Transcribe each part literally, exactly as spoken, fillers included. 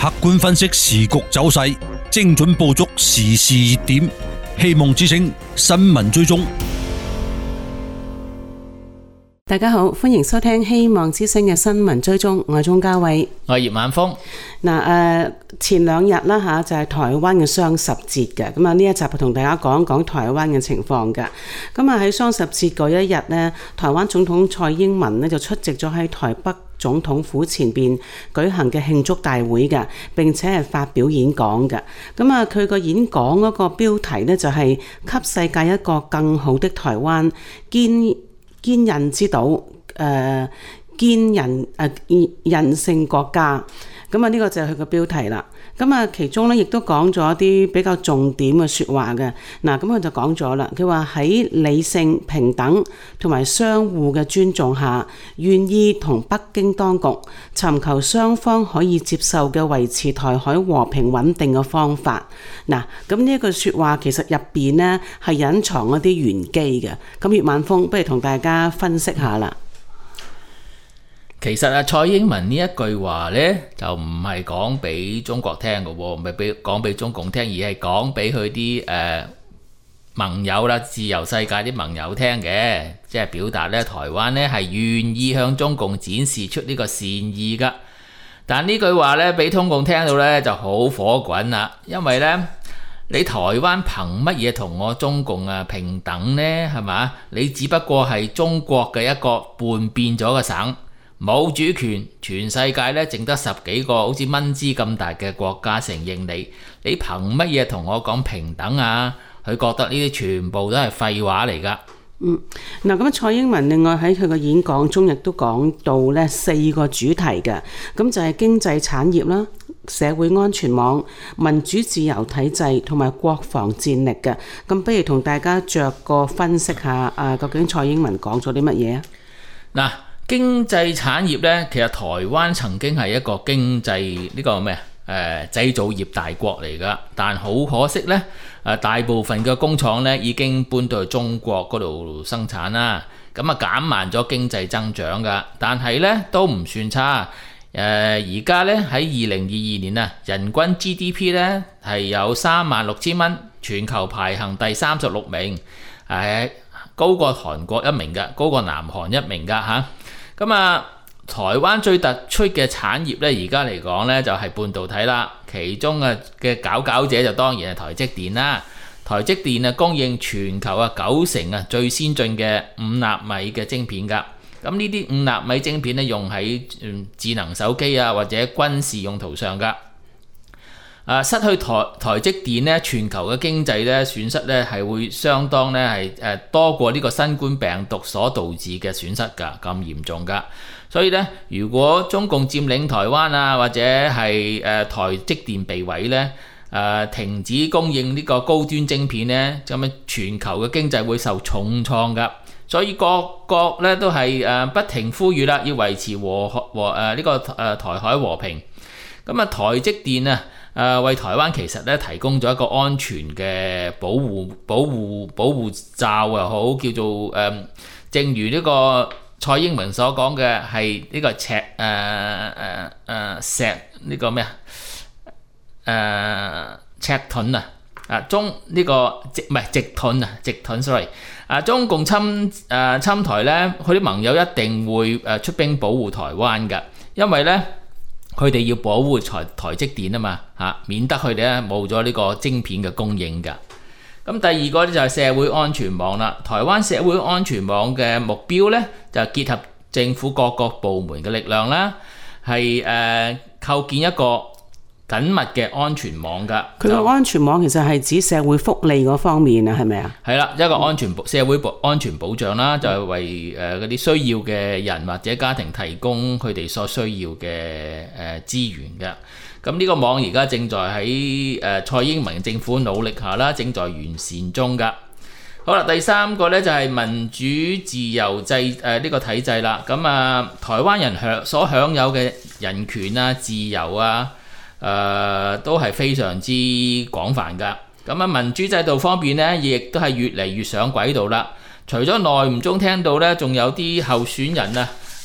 客觀分析時局走勢，精準捕捉時事熱點。希望之聲新聞追蹤。 大家好，歡迎收聽希望之聲嘅新聞追蹤，我係鍾嘉慧， 我係葉晚風。 嗱，誒，前兩日啦吓，就係台灣嘅雙十節嘅，咁啊呢一集同大家講一講台灣嘅情況㗎。咁啊喺雙十節嗰一日呢，台灣總統蔡英文呢就出席咗喺台北總統府前邊舉行嘅慶祝大會嘅，並且係發表演講嘅。咁啊，佢個演講嗰個標題呢，就係給世界一個更好的台灣，堅堅韌之島，誒堅韌誒韌性國家。咁啊，呢個就係佢個標題啦。咁啊，其中咧亦都講咗一啲比較重點嘅説話嘅。嗱，咁佢就講咗啦。佢話喺理性、平等同埋相互嘅尊重下，願意同北京當局尋求雙方可以接受嘅維持台海和平穩定嘅方法。嗱，咁呢一句説話其實入邊呢係隱藏一啲玄機嘅。咁葉晚風不如同大家分析下啦。 其實啊，蔡英文呢一句話呢，就唔係講俾中國聽嘅喎，唔係俾講俾中共聽，而係講俾佢啲誒盟友啦、自由世界啲盟友聽嘅，即係表達呢，台灣呢係願意向中共展示出呢個善意㗎。但呢句話呢，俾中共聽到呢就好火滾啦，因為呢，你台灣憑乜嘢同我中共啊平等呢？係嘛？你只不過係中國嘅一個叛變咗嘅省。冇主權，全世界咧淨得十幾個好似蚊枝咁大嘅國家承認你，你憑乜嘢同我講平等啊？佢覺得呢啲全部都係廢話嚟㗎。 嗯，嗱咁蔡英文另外喺佢個演講中亦都講到咧四個主題嘅，咁就係經濟產業啦、社會安全網、民主自由體制同埋國防戰力嘅。咁不如同大家逐個分析下啊，究竟蔡英文講咗啲乜嘢啊？ 嗱。經濟產業呢，其實台灣曾經係一個經濟呢、呢個咩啊誒製造業大國嚟㗎，但好可惜呢，誒大部分嘅工廠呢已經搬到去中國嗰度生產啦，咁啊減慢咗經濟增長㗎，但係呢都唔算差。誒而家呢喺二零二二年啊，人均 G D P 呢係有三萬六千蚊，全球排行第三十六名，誒高過韓國一名㗎，高過南韓一名㗎嚇。咁啊，台灣最突出嘅產業咧，而家嚟講咧就係半導體啦。其中啊嘅佼佼者就當然係台積電啦。台積電啊供應全球啊九成啊最先進嘅五納米嘅晶片㗎。咁呢啲五納米晶片咧用喺智能手機啊或者軍事用途上㗎。啊，失去台台積電咧，全球嘅經濟咧損失咧係會相當咧係誒多過呢個新冠病毒所導致嘅損失㗎，咁嚴重㗎。所以咧，如果中共佔領台灣啊，或者係誒、呃、台積電被毀咧，誒、呃、停止供應呢個高端晶片咧，咁樣全球嘅經濟會受重創㗎。所以各國咧都係誒不停呼籲啦，要維持和和誒呢、呃這個誒、呃、台海和平。咁啊，台積電啊。誒、呃、為台灣其實咧提供咗一個安全嘅保護保護保護罩又好，叫做誒、呃，正如呢個蔡英文所講嘅係呢個赤誒誒誒石呢、這個咩啊誒赤盾啊啊中呢、這個直唔係直盾啊直盾 sorry 啊中共侵誒、呃、侵台咧，佢啲盟友一定會誒出兵保護台灣㗎，因為咧。佢哋要保護台台積電啊嘛嚇，免得佢哋咧冇咗呢個晶片嘅供應㗎。咁第二個咧就係社會安全網啦。台灣社會安全網嘅目標咧就結合政府各個部門嘅力量啦，係誒、呃、構建一個緊密嘅安全網㗎。 佢個安全網其實係指社會福利嗰方面啊，係咪啊？ 係啦，一個安全社會保安全保障啦，就係、是、為誒嗰啲需要嘅人或者家庭提供佢哋所需要嘅誒資源嘅。咁呢個網而家正在喺誒、呃、蔡英文政府努力下啦，正在完善中㗎。好啦，第三個咧就係民主自由制誒呢、呃這個體制啦。咁啊，台灣人享所享有嘅人權啊、自由啊。誒、呃、都係非常之廣泛㗎，咁啊民主制度方面呢，亦都係越嚟越上軌道啦。除咗內唔中聽到呢，仲有啲候選人啊，誒、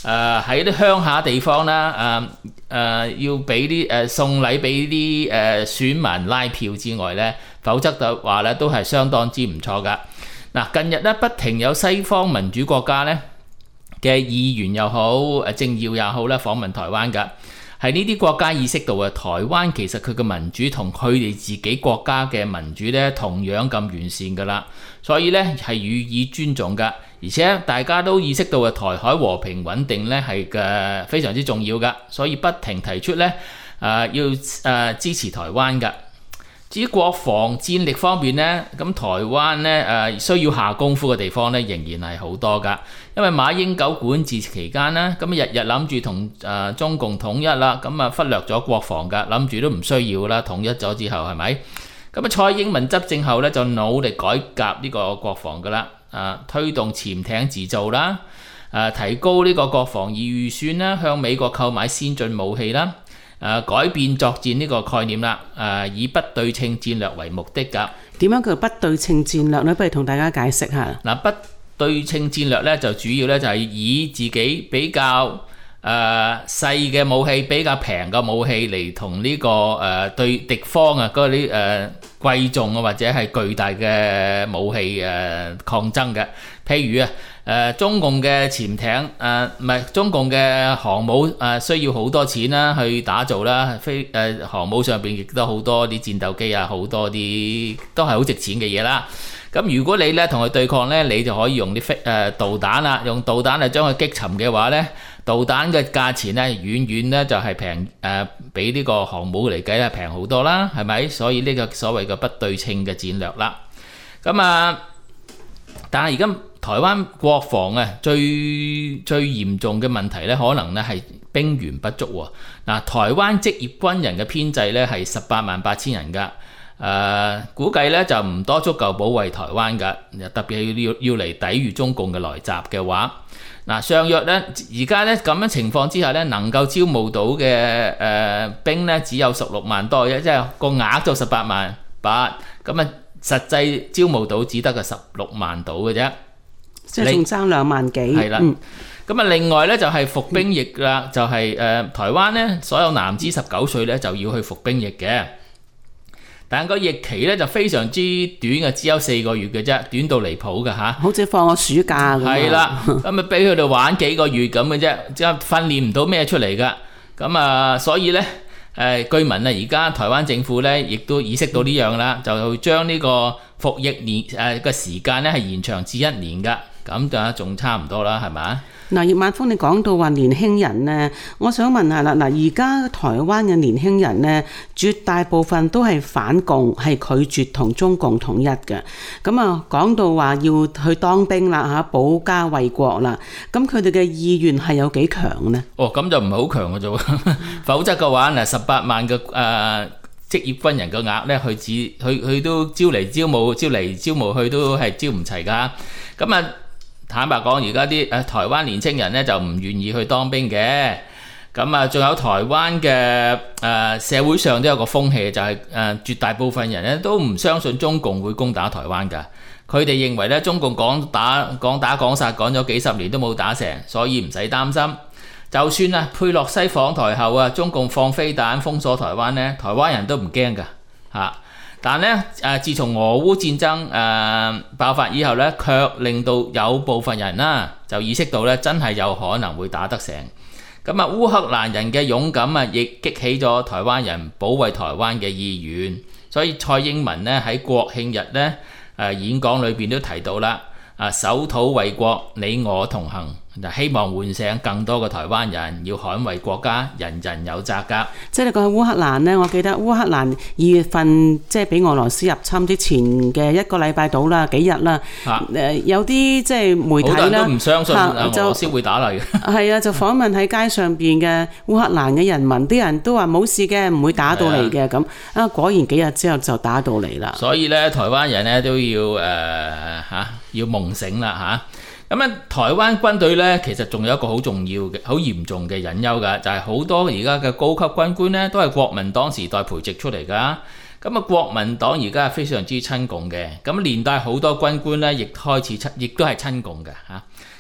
誒喺啲鄉下地方啦，誒、呃、誒、呃、要俾啲誒送禮俾啲誒選民拉票之外咧，否則嘅話咧都係相當之唔錯噶。嗱，近日咧不停有西方民主國家咧嘅議員又好，誒政要又好咧訪問台灣噶。係呢啲國家意識到啊，台灣其實佢嘅民主同佢哋自己國家嘅民主咧同樣咁完善噶啦，所以咧係予以尊重噶，而且大家都意識到啊，台海和平穩定咧係嘅非常之重要噶，所以不停提出咧誒、呃、要誒、呃、支持台灣噶。至於國防戰力方面呢，咁台灣咧誒、呃、需要下功夫嘅地方咧仍然係好多噶，因為馬英九管治期間呢，咁日日諗住同誒中共統一啦，咁啊忽略咗國防噶，諗住都唔需要啦，統一咗之後係咪？咁啊蔡英文執政後咧就努力改革呢個國防噶啦，啊推動潛艇自造啦，誒、啊、提高呢個國防預算啦，向美國購買先進武器啦。誒、呃、改變作戰呢個概念啦，誒、呃、以不對稱戰略為目的㗎。 點樣叫不對稱戰略呢？不如同大家解釋下。 嗱，不對稱戰略咧就主要咧就係以自己比較誒細嘅武器、比較平嘅武器嚟同呢個誒、呃、對敵方啊嗰啲誒貴重啊或者係巨大嘅武器誒、呃、抗爭嘅。譬如啊。誒、呃、中共嘅潛艇誒唔係中共嘅航母誒、呃、需要好多錢啦去打造啦，飛誒、呃、航母上邊亦都好多啲戰鬥機啊，好多啲都係好值錢嘅嘢啦。咁如果你咧同佢對抗咧，你就可以用啲飛誒導彈啦，用導彈嚟將佢擊沉嘅話咧，導彈嘅價錢咧遠遠咧就係平誒比呢個航母嚟計咧平好多啦，係咪？所以呢個所謂嘅不對稱嘅戰略啦。咁啊，但係而家台灣國防啊，最最嚴重嘅問題咧，可能咧係兵源不足喎。嗱，台灣職業軍人嘅編制咧係十八萬八千人㗎，誒、呃、估計咧就唔多足夠保衛台灣㗎，特別係要要嚟抵禦中共嘅來襲嘅話，嗱上約咧而家咧咁樣情況之下咧，能夠招募到嘅誒、呃、兵咧只有十六萬多啫，即係個額就十八萬八，咁啊實際招募到只得個十六萬到嘅啫。 即係仲爭兩萬幾， 係啦。咁啊，另外咧就係服兵役啦，就係、是、誒、呃、台灣咧，所有男子十九歲咧就要去服兵役嘅，但個役期咧就非常之短嘅，只有四個月嘅啫，短到離譜嘅嚇。 好似放個暑假咁。係啦，咁啊俾佢哋玩幾個月咁嘅啫，即係訓練唔到咩出嚟㗎。咁啊，所以咧。誒據聞啊，而家台灣政府咧，亦都意識到呢樣啦，就將呢個服役年誒嘅時間咧係延長至一年㗎，咁就仲差唔多啦，係咪？ 嗱，葉萬峰，你講到話年輕人呢，我想問下啦，嗱，而家台灣嘅年輕人呢，絕大部分都係反共，係拒絕同中共統一嘅。咁啊，講到話要去當兵啦嚇，保家衛國啦，咁佢哋嘅意願係有幾強呢？哦， 咁就唔係好強嘅啫喎，否則嘅話嗱，十八萬嘅誒、呃、職業軍人嘅額咧，佢只佢佢都招嚟招募，招嚟招募去都係招唔齊㗎。咁啊〜坦白講，而家啲誒台灣年青人咧就唔願意去當兵嘅，咁啊，仲有台灣嘅誒、呃、社會上都有個風氣，就係、是、誒、呃、絕大部分人咧都唔相信中共會攻打台灣㗎，佢哋認為咧中共講打講打講殺講咗幾十年都冇打成，所以唔使擔心。就算啊佩洛西訪台後啊，中共放飛彈封鎖台灣咧，台灣人都唔驚㗎嚇。但咧誒，自從俄烏戰爭誒、呃、爆發以後咧，卻令到有部分人啦就意識到咧，真係有可能會打得成。咁啊，烏克蘭人嘅勇敢啊，亦激起咗台灣人保衛台灣嘅意願。所以蔡英文咧喺國慶日咧誒、呃、演講裏邊都提到啦，啊守土衛國，你我同行。就希望喚醒更多嘅台灣人，要捍衛國家，人人有責㗎。 即係你講烏克蘭呢，我記得烏克蘭二月份即係俾俄羅斯入侵之前嘅一個禮拜到啦，幾日啦。啊呃、有啲即係媒體啦，好多人都唔相信俄羅斯會打嚟嘅。係啊，就訪問喺街上邊嘅烏克蘭嘅人民，啲人都話冇事嘅，唔會打到嚟嘅咁。啊，果然幾日之後就打到嚟啦。所以咧，台灣人咧都要誒嚇、呃、要夢醒啦嚇。咁啊，台灣軍隊咧，其實仲有一個好重要嘅、好嚴重嘅隱憂㗎，就係、是、好多而家嘅高級軍官咧，都係國民黨時代培植出嚟㗎。咁啊，國民黨而家係非常之親共嘅，咁連帶好多軍官咧，亦開始親，亦都係親共嘅嚇。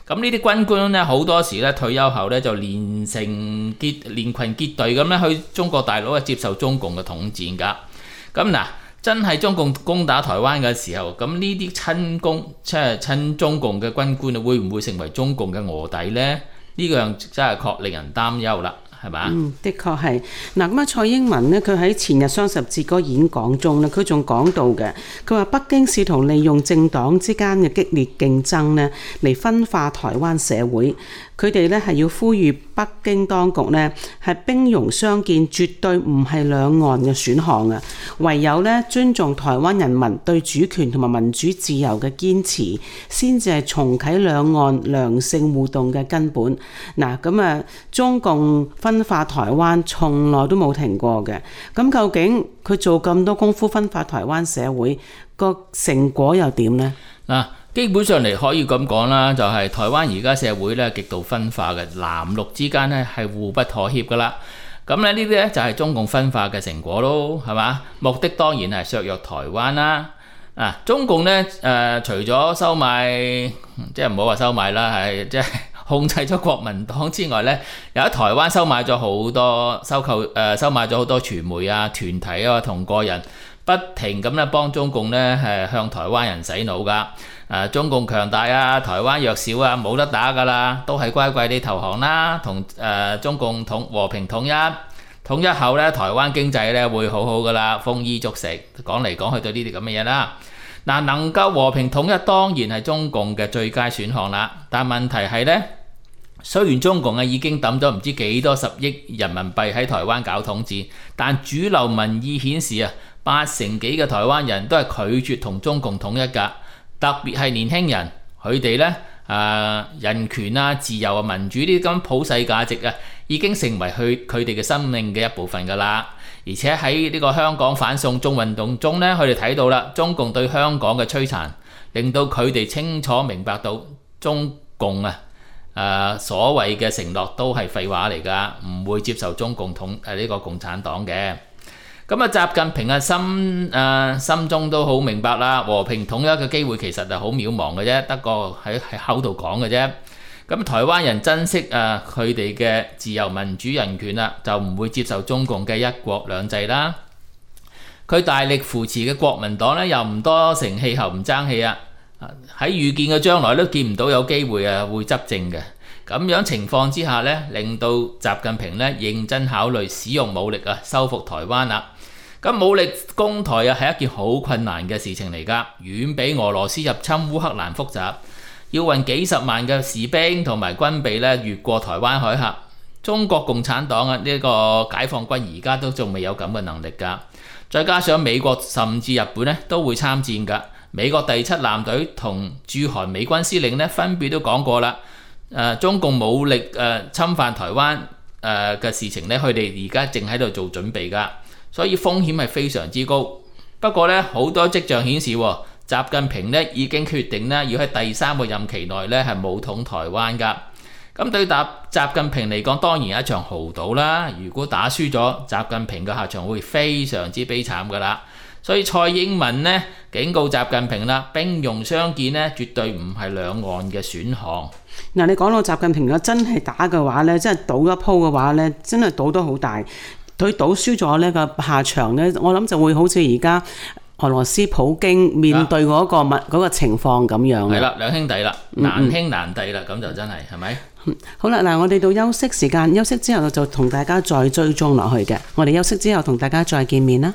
咁呢啲軍官咧好多時咧退休後咧就連成結連群結隊咁咧去中國大陸啊接受中共嘅統戰㗎。咁嗱，真係中共攻打台灣嘅時候，咁呢啲親共即係親中共嘅軍官啊，會唔會成為中共嘅臥底呢？呢樣真係確令人擔憂啦。係嘛？ 嗯，的確係。嗱咁啊，蔡英文呢，佢喺前日雙十節嗰個演講中呢，佢仲講到嘅，佢話北京試圖利用政黨之間嘅激烈競爭呢嚟分化台灣社會。佢哋呢係要呼籲北京當局呢係兵戎相見，絕對唔係兩岸嘅選項啊！唯有呢尊重台灣人民對主權同埋民主自由嘅堅持，先至係重啟兩岸良性互動嘅根本。嗱咁啊，中共分化台灣從來都冇停過嘅。咁究竟佢做咁多功夫分化台灣社會，個成果又點呢？ 嗱，基本上嚟可以咁講啦，就係台灣而家社會咧極度分化嘅，藍綠之間咧係互不妥協噶啦。咁咧呢啲咧就係中共分化嘅成果咯，係嘛？目的當然係削弱台灣啦。啊，中共咧誒、呃，除咗收買，即係唔好話收買啦，係即係控制咗國民黨之外咧，又喺台灣收買咗好多收購誒、呃，收買咗好多傳媒啊、團體啊同個人。不停咁咧幫中共咧係向台灣人洗腦噶，誒中共強大啊，台灣弱小啊，冇得打噶啦，都係乖乖地投降啦，同誒中共統和平統一，統一後咧台灣經濟咧會好好噶啦，豐衣足食，講嚟講去對呢啲咁嘅嘢啦。嗱，能夠和平統一當然係中共嘅最佳選項啦，但問題係咧，雖然中共啊已經抌咗唔知幾多十億人民幣喺台灣搞統治，但主流民意顯示啊，八成幾嘅台灣人都係拒絕同中共統一㗎，特別係年輕人，佢哋咧誒人權啊、自由啊、民主呢啲咁普世價值啊，已經成為佢佢哋嘅生命嘅一部分㗎啦。而且喺呢個香港反送中運動中咧，佢哋睇到啦，中共對香港嘅摧殘，令到佢哋清楚明白到中共啊誒、呃、所謂嘅承諾都係廢話嚟㗎，唔會接受中共統誒呢個共產黨嘅。咁啊，習近平啊心誒、呃、心中都好明白啦，和平統一嘅機會其實係好渺茫嘅啫，得個喺喺口度講嘅啫。咁台灣人珍惜誒佢哋嘅自由民主人權啦，就唔會接受中共嘅一國兩制啦。佢大力扶持嘅國民黨咧，又唔多成氣候唔爭氣啊！喺預見嘅將來都見唔到有機會啊會執政嘅。咁樣情況之下咧，令到習近平咧認真考慮使用武力啊，收復台灣啦。咁武力攻台啊，係一件好困難嘅事情嚟㗎，遠比俄羅斯入侵烏克蘭複雜。要運幾十萬嘅士兵同埋軍備咧越過台灣海峽，中國共產黨啊呢個解放軍而家都仲未有咁嘅能力㗎。再加上美國甚至日本咧都會參戰㗎。美國第七艦隊同駐韓美軍司令咧分別都講過啦。誒、呃、中共武力誒、呃、侵犯台灣誒嘅、呃、事情咧，佢哋而家正喺度做準備㗎，所以風險係非常之高。不過咧，好多跡象顯示，習近平咧已經決定咧要喺第三個任期內咧係武統台灣㗎。咁對習習近平嚟講，當然係一場豪賭啦。如果打輸咗，習近平嘅下場會非常之悲慘㗎啦。所以蔡英文呢警告習近平啦，兵戎相見呢絕對唔係兩岸嘅選項。 嗱，你講到習近平如果真係打嘅話呢，真係賭一鋪嘅話呢，真係賭得好大。佢賭輸咗呢個下場呢，我諗就會好似而家俄羅斯普京面對嗰個物嗰個情況咁樣。 係啦，兩兄弟啦，難兄難弟啦，咁、嗯嗯、就真係係咪？ 好啦，嗱，我哋到休息時間，休息之後就同大家再追蹤落去嘅。我哋休息之後同大家再見面啦。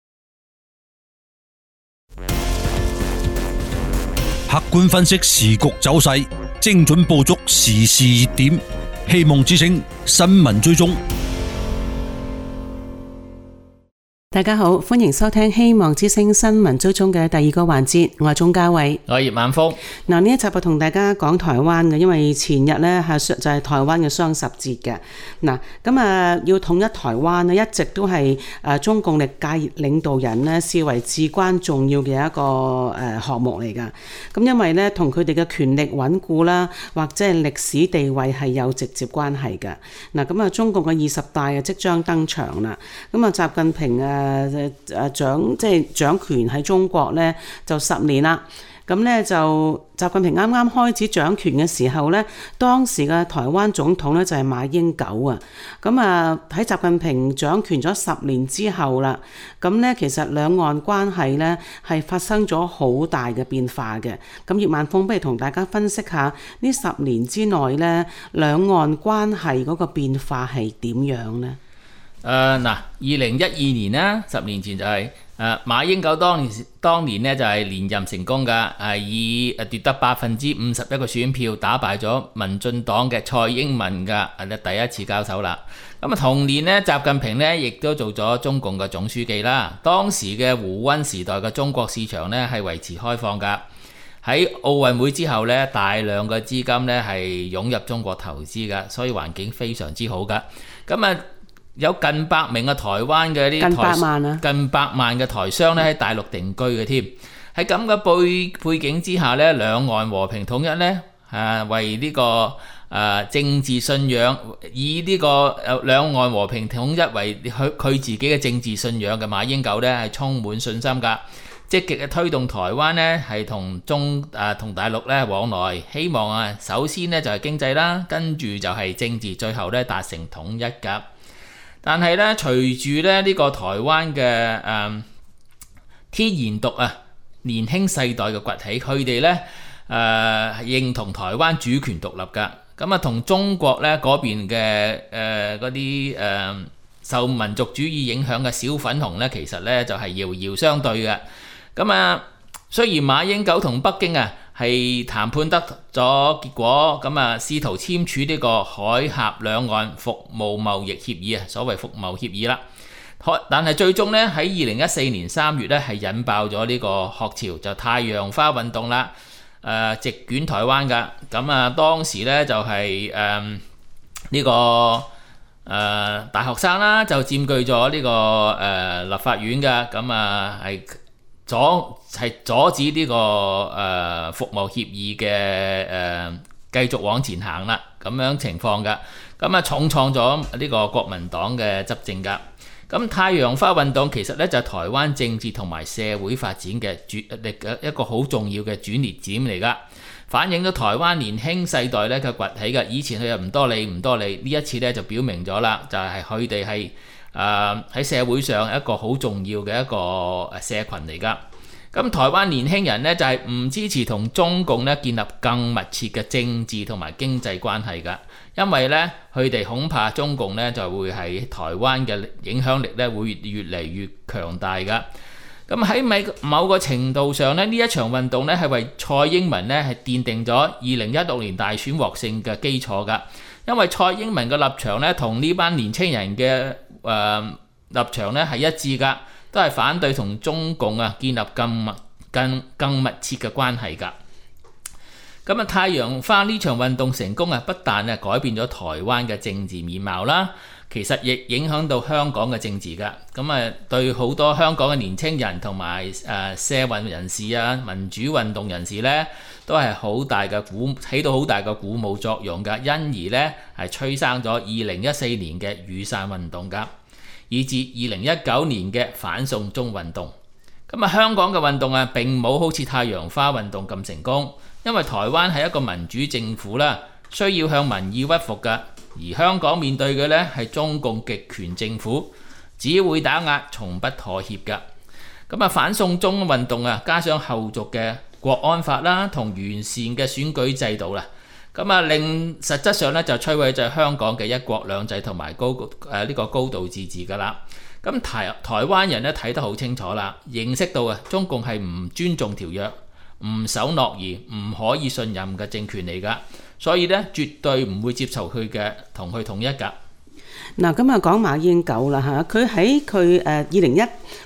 客觀分析時局走勢，精準捕捉時事熱點，希望之聲新聞追蹤。 大家好，歡迎收聽希望之聲新聞追蹤嘅第二個環節，我係鍾嘉慧， 我係葉晚峰。 嗱，呢一集我同大家講台灣嘅，因為前日呢係就係台灣嘅雙十節嘅。嗱，咁啊要統一台灣呢，一直都係誒中共歷屆領導人呢視為至關重要嘅一個誒項目嚟㗎。咁因為呢同佢哋嘅權力穩固啦，或者係歷史地位係有直接關係㗎。嗱，咁啊中共嘅二十大啊即將登場啦。咁啊習近平啊誒誒掌即係掌權喺中國咧就十年啦。咁咧就習近平啱啱開始掌權嘅時候咧，當時嘅台灣總統咧就係馬英九啊。咁啊喺習近平掌權咗十年之後啦，咁咧其實兩岸關係咧係發生咗好大嘅變化嘅。咁葉萬峰不如同大家分析下呢十年之內咧兩岸關係嗰個變化係點樣呢？ 誒嗱，二零一二年啦，十年前就係、是、誒、呃、馬英九當年當年咧就係連任成功㗎，係以誒奪得百分之五十一個選票打敗咗民進黨嘅蔡英文㗎，誒第一次交手啦。咁啊同年呢，習近平呢亦都做咗中共嘅總書記啦。當時嘅胡溫時代嘅中國市場呢係維持開放㗎。喺奧運會之後呢，大量嘅資金呢係湧入中國投資㗎，所以環境非常之好㗎。咁啊〜有近百名嘅台灣嘅啲近百萬啊， 近百萬嘅台商咧喺大陸定居嘅添。喺咁嘅背背景之下咧，兩岸和平統一咧，誒為呢個誒政治信仰，以呢個誒兩岸和平統一為佢佢自己嘅政治信仰嘅馬英九咧係充滿信心㗎，積極嘅推動台灣咧係同中誒同大陸咧往來，希望啊首先咧就係經濟啦，跟住就係政治，最後咧達成統一㗎。但係咧，隨住咧呢個台灣嘅誒、呃、天然獨啊年輕世代嘅崛起，佢哋咧誒認同台灣主權獨立㗎。咁啊，同中國咧嗰邊嘅誒嗰啲誒受民族主義影響嘅小粉紅咧，其實咧就係遙遙相對嘅。咁啊，雖然馬英九同北京啊係談判得咗結果，咁啊試圖簽署呢個海峽兩岸服務貿易協議啊，所謂服貿協議啦。但係最終咧喺二零一四年三月咧係引爆咗呢個學潮，就太陽花運動啦，誒、呃、席捲台灣㗎。咁啊當時咧就係誒呢個誒、呃、大學生啦，就佔據咗呢、這個誒、呃、立法院㗎。咁啊係。阻係阻止呢、這個誒、呃、服務協議嘅誒、呃、繼續往前行啦，咁樣情況㗎，咁啊重創咗呢個國民黨嘅執政㗎。咁太陽花運動其實咧就係、是、台灣政治同埋社會發展嘅主力嘅一個好重要嘅轉捩點嚟㗎，反映咗台灣年輕世代咧嘅崛起㗎。以前佢又唔多理唔多理，呢一次咧就表明咗啦，就係佢哋係。誒喺、呃、社會上一個好重要嘅一個社群嚟㗎。咁台灣年輕人呢，就係、是、唔支持同中共咧建立更密切嘅政治同埋經濟關係㗎，因為呢，佢哋恐怕中共呢就會喺台灣嘅影響力咧會越嚟越強大㗎。咁喺某個程度上呢，呢一場運動呢係為蔡英文呢係奠定咗二零一六年大選獲勝嘅基礎㗎，因為蔡英文嘅立場呢，同呢班年青人嘅誒、呃、立場咧係一致㗎，都係反對同中共啊建立更密更更密切嘅關係㗎。咁啊，太陽花呢場運動成功啊，不但啊改變咗台灣嘅政治面貌啦，其實亦影響到香港嘅政治㗎。咁啊，對好多香港嘅年青人同埋誒社運人士啊、民主運動人士咧，都係好大嘅鼓起到好大嘅鼓舞作用㗎，因而咧係催生咗二零一四年嘅雨傘運動㗎，以至二零一九年嘅反送中運動。咁啊，香港嘅運動啊並冇好似太陽花運動咁成功，因為台灣係一個民主政府啦，需要向民意屈服㗎，而香港面對嘅咧係中共極權政府，只會打壓，從不妥協㗎。咁啊，反送中運動啊，加上後續嘅國安法啦，同完善嘅選舉制度啦，咁啊令實質上咧就摧毀咗香港嘅一國兩制同埋高誒呢個高度自治㗎啦。咁台台灣人咧睇得好清楚啦，認識到啊中共係唔尊重條約、唔守諾言、唔可以信任嘅政權嚟㗎，所以咧絕對唔會接受佢嘅同佢統一㗎。 嗱，咁啊講馬英九啦嚇，佢喺佢誒二零一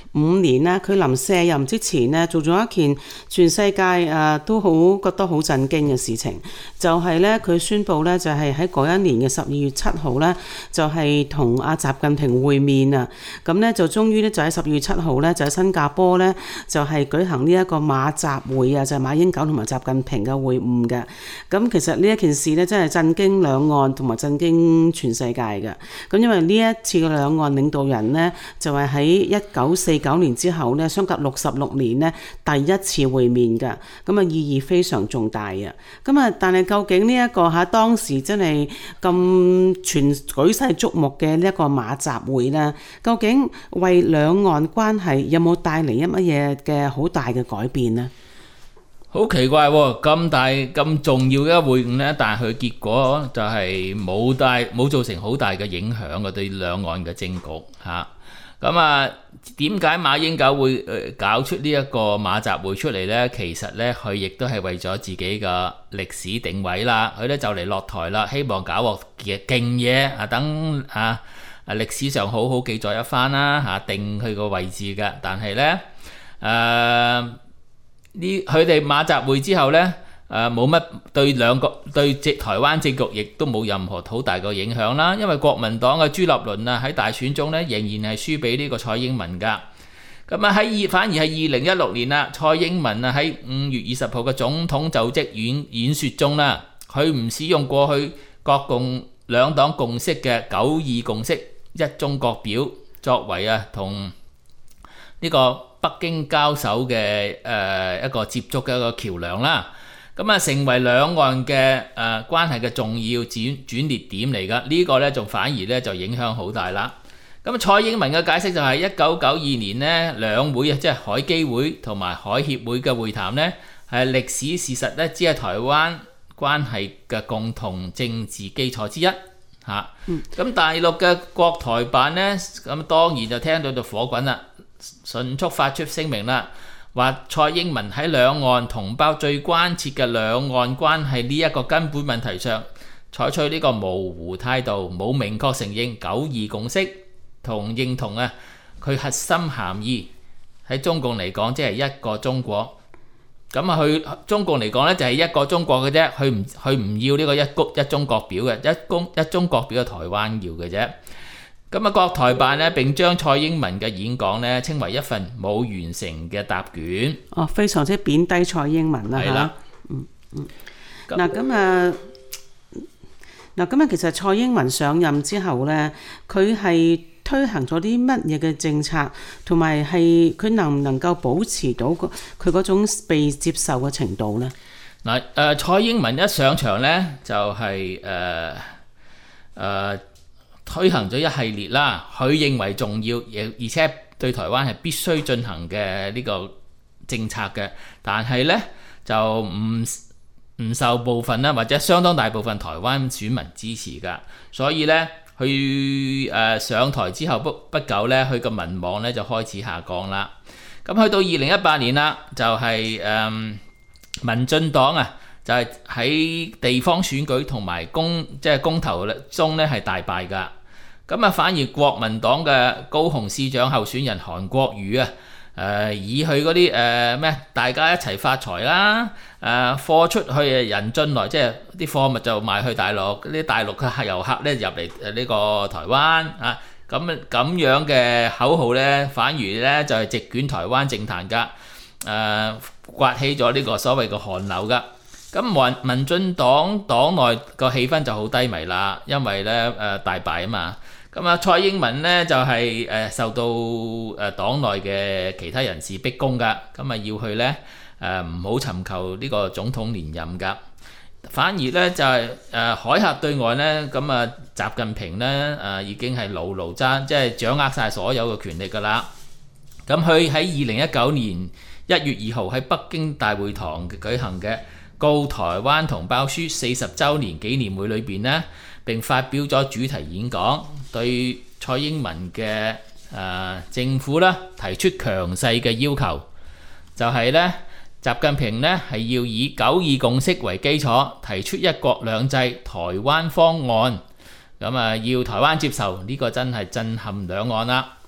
五年咧，佢臨卸任之前咧，做咗一件全世界誒、呃、都好覺得好震驚嘅事情，就係咧佢宣布咧就係喺嗰一年嘅十二月七號咧，就係同阿習近平會面啊。咁咧就終於咧就喺十二月七號咧就喺新加坡咧就係、是、舉行呢一個馬習會啊，就係、是、馬英九同埋習近平嘅會晤嘅。咁其實呢一件事咧真係震驚兩岸同埋震驚全世界嘅。咁因為呢一次嘅兩岸領導人呢，就係喺一九四九年之後呢，相隔六十六年呢，第一次會面㗎。咁啊意義非常重大啊。咁啊，但係究竟呢一個嚇當時真係咁全舉世矚目嘅呢一個馬習會呢，究竟為兩岸關係有冇帶嚟一乜嘢嘅好大嘅改變呢？ 好奇怪喎！咁大咁重要嘅會晤呢，但係佢結果就係冇帶冇造成好大嘅影響嘅對兩岸嘅政局嚇。咁啊，點解馬英九會誒搞出呢一個馬習會出嚟呢？其實呢，佢亦都係為咗自己嘅歷史定位啦。佢咧就嚟落台啦，希望搞鑊嘅勁嘢啊，等啊啊歷史上好好記載一番啦嚇，定佢個位置嘅。但係呢。誒、呃。呢佢哋馬習會之後呢，誒冇乜對兩個對台灣政局亦都冇任何好大嘅影響啦。因為國民黨嘅朱立倫啊喺大選中呢，仍然係輸俾呢個蔡英文㗎。咁啊喺二反而係二零一六年啦，蔡英文啊喺五月二十號嘅總統就職演演説中啦，佢唔使用過去國共兩黨共識嘅九二共識一中各表作為啊同呢個北京交手嘅誒、呃、一個接觸嘅一個橋梁啦，咁啊成為兩岸嘅誒、呃、關係嘅重要轉轉捩點嚟㗎。呢、這個咧仲反而咧就影響好大啦。咁蔡英文嘅解釋就係一九九二年呢兩會啊，即係海基會同埋海協會嘅會談呢，係歷史事實咧，只係台灣關係嘅共同政治基礎之一嚇。咁、嗯、大陸嘅國台辦呢，咁當然就聽到就火滾啦。迅速發出聲明啦，話蔡英文喺兩岸同胞最關切嘅兩岸關係呢一個根本問題上，採取呢個模糊態度，冇明確承認九二共識同認同啊佢核心含義。喺中共嚟講，即係一個中國。咁啊，佢中共嚟講呢，就係一個中國嘅啫，佢唔佢唔要呢個一國一中國表嘅，一公一中國表嘅台灣要嘅啫。咁啊，國台辦咧並將蔡英文嘅演講咧稱為一份冇完成嘅答卷。 哦，非常之貶低蔡英文啦嚇。係啦，嗯嗯。嗱咁啊，嗱咁啊，其實蔡英文上任之後咧，佢係推行咗啲乜嘢嘅政策，同埋係佢能唔能夠保持到佢嗰種被接受嘅程度咧？嗱， 誒蔡英文一上場咧，就係誒誒。呃呃推行咗一系列啦，佢認為重要，而且對台灣係必須進行嘅呢個政策嘅，但係呢，就唔唔受部分啦，或者相當大部分台灣選民支持㗎，所以呢，佢誒、呃、上台之後不不久呢，佢個民望呢就開始下降啦。咁去到二零一八年啦，就係、是、誒、呃、民進黨啊，就係、是、喺地方選舉同埋公即係公投中呢係大敗㗎。咁啊，反而國民黨嘅高雄市長候選人韓國瑜啊，誒、呃、以佢嗰啲誒咩，大家一齊發財啦，誒、呃、貨出去人進來，即係啲貨物就賣去大陸，啲大陸嘅遊客咧入嚟誒呢個台灣啊，咁咁樣嘅口號咧，反而咧就係、是、席捲台灣政壇㗎，誒、呃、刮起咗呢個所謂嘅韓流㗎。咁民民進黨黨內個氣氛就好低迷啦，因為咧誒、呃、大敗啊嘛。咁啊，蔡英文咧就係、是、誒受到誒黨內嘅其他人士逼宮㗎，咁啊要佢咧誒唔好尋求呢個總統連任㗎，反而咧就係、是、誒、呃、海峽對外咧，咁啊習近平咧誒、呃、已經係牢牢揸，即係掌握晒所有嘅權力㗎啦。咁佢喺二零一九年一月二號喺北京大會堂舉行嘅告台灣同胞書四十週年紀念會裏邊呢，並發表咗主題演講，對蔡英文嘅誒、呃、政府啦提出強勢嘅要求，就係、是、咧習近平呢係要以九二共識為基礎，提出一國兩制台灣方案，咁啊要台灣接受，呢、這個真係震撼兩岸啦。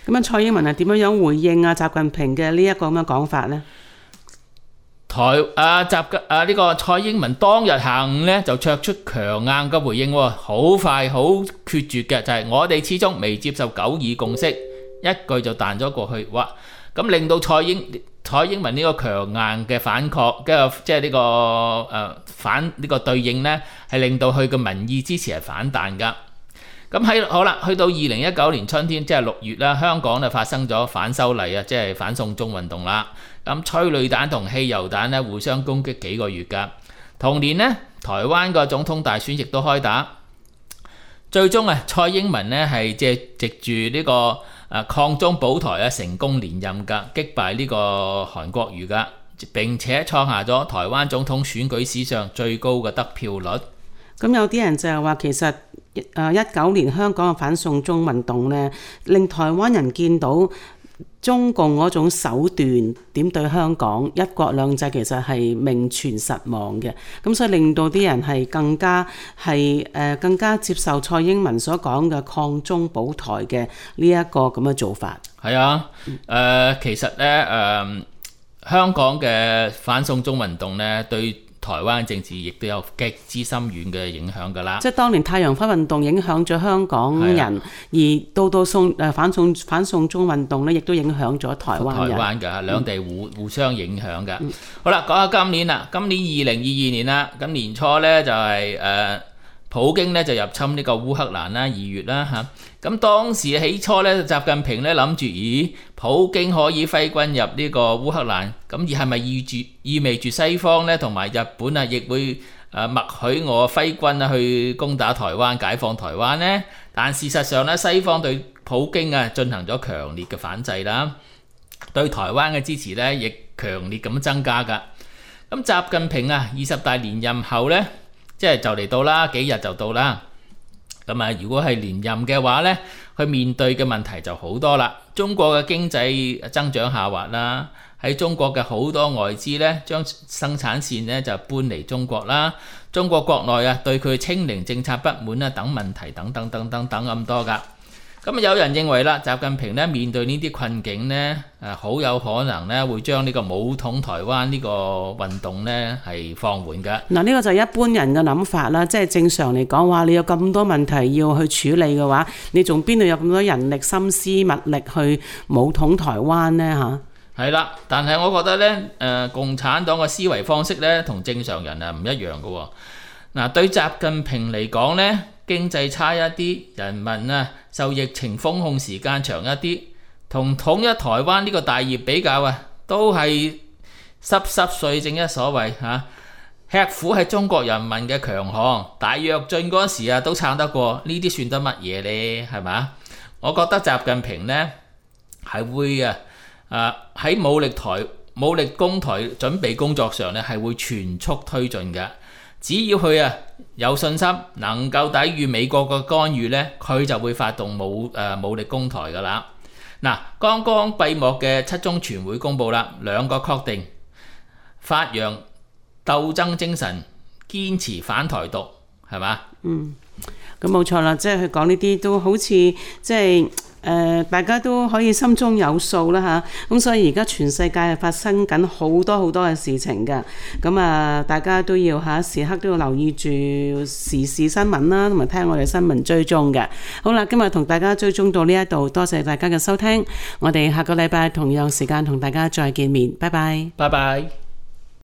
咁啊，蔡英文係點樣樣回應啊習近平嘅呢一個咁嘅講法呢？ 台啊習嘅啊呢個蔡英文當日下午咧就作出強硬嘅回應喎，好快好決絕嘅，就係、是、我哋始終未接受九二共識，一句就彈咗過去，哇！咁令到蔡英蔡英文呢個強硬嘅反抗，跟住即係呢個誒、呃、反呢、這個對應呢，係令到佢嘅民意支持係反彈噶。咁喺好啦，去到二零一九年春天，即係六月啦，香港就發生咗反修例啊，即係反送中運動啦。咁催淚彈同汽油彈咧互相攻擊幾個月㗎。同年呢，台灣個總統大選亦都開打，最終啊，蔡英文呢係借藉住呢個誒抗中保台啊，成功連任㗎，擊敗呢個韓國瑜㗎，並且創下咗台灣總統選舉史上最高嘅得票率。 咁有啲人就係話，其實誒一九年香港嘅反送中運動呢，令台灣人見到中共嗰種手段點對香港一國兩制其實係名存實亡嘅，咁所以令到啲人係更加係誒、呃、更加接受蔡英文所講嘅抗中保台嘅呢一個咁嘅做法。 係啊，誒、呃、其實咧誒、呃、香港嘅反送中運動咧對台灣政治亦都有極之深遠嘅影響㗎啦。即係當年太陽花運動影響咗香港人，啊、而到到送誒反送反送中運動咧，亦都影響咗台灣人。台灣㗎，兩地互、嗯、互相影響㗎。嗯、好啦，講下今年啦，今年二零二二年啦，咁年初咧就係、是、誒。呃普京咧就入侵呢個烏克蘭啦，二月啦嚇。咁當時起初咧，習近平咧諗住，咦，普京可以揮軍入呢個烏克蘭，咁而係咪意住意味住西方咧同埋日本啊，亦會誒默許我揮軍啊去攻打台灣、解放台灣呢？但事實上咧，西方對普京啊進行咗強烈嘅反制啦，對台灣嘅支持咧亦強烈咁增加㗎。咁習近平啊，二十大連任後咧。即係就嚟到啦，幾日就到啦。咁啊，如果係連任嘅話呢，佢面對嘅問題就好多啦。中國嘅經濟增長下滑啦，喺中國嘅好多外資呢，將生產線呢就搬嚟中國啦。中國國內啊，對佢清零政策不滿啊，等問題等等等等等咁多㗎。咁有人認為啦，習近平咧面對呢啲困境呢，誒好有可能咧會將呢個武統台灣呢個運動呢係放緩嘅。 嗱，呢個就係一般人嘅諗法啦，即係正常嚟講話，你有咁多問題要去處理嘅話，你仲邊度有咁多人力、心思、物力去武統台灣呢？嚇， 係啦，但係我覺得呢，誒共產黨嘅思維方式呢，同正常人啊唔一樣嘅喎。嗱，對習近平嚟講呢，經濟差一啲，人民啊受疫情封控時間長一啲，同統一台灣呢個大業比較啊，都係濕濕碎，正一所謂嚇、啊。吃苦係中國人民嘅強項，大躍進嗰時啊都撐得過，呢啲算得乜嘢呢？係嘛？我覺得習近平呢係會啊啊喺武力台武力攻台準備工作上呢係會全速推進嘅。只要佢啊有信心，能夠抵禦美國嘅干預呢，佢就會發動武誒、呃、武力攻台噶啦。嗱，剛剛閉幕嘅七中全會公佈啦，兩個確定發揚鬥爭精神，堅持反台獨，係嘛？嗯， 咁冇錯啦，即係佢講呢啲都好似即係。誒、呃，大家都可以心中有數啦嚇，咁、啊、所以而家全世界係發生緊好多好多嘅事情㗎，咁啊，大家都要嚇時刻都要留意住時事新聞啦，同埋聽我哋新聞追蹤嘅。好啦，今日同大家追蹤到呢一度，多謝大家嘅收聽，我哋下個禮拜同樣時間同大家再見面，拜拜， 拜拜。